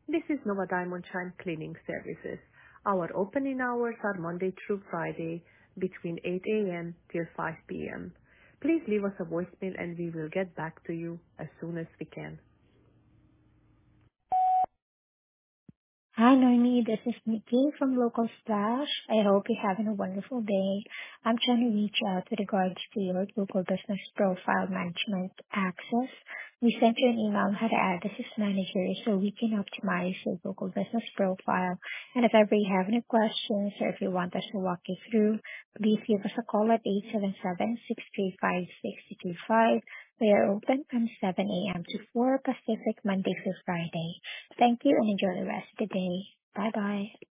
This is Nova Diamond Shine Cleaning Services. Our opening hours are Monday through Friday between 8 a.m. till 5 p.m. Please leave us a voicemail and we will get back to you as soon as we can. Hi, Noemi. This is Nikki from Local Splash. I hope you're having a wonderful day. I'm trying to reach out with regards to your Google Business Profile Management access. We sent you an email on how to add this as manager so we can optimize your Google Business Profile. And if ever you have any questions or if you want us to walk you through, please give us a call at 877-635-6025. We are open from 7 a.m. to 4 Pacific, Monday through Friday. Thank you and enjoy the rest of the day. Bye bye.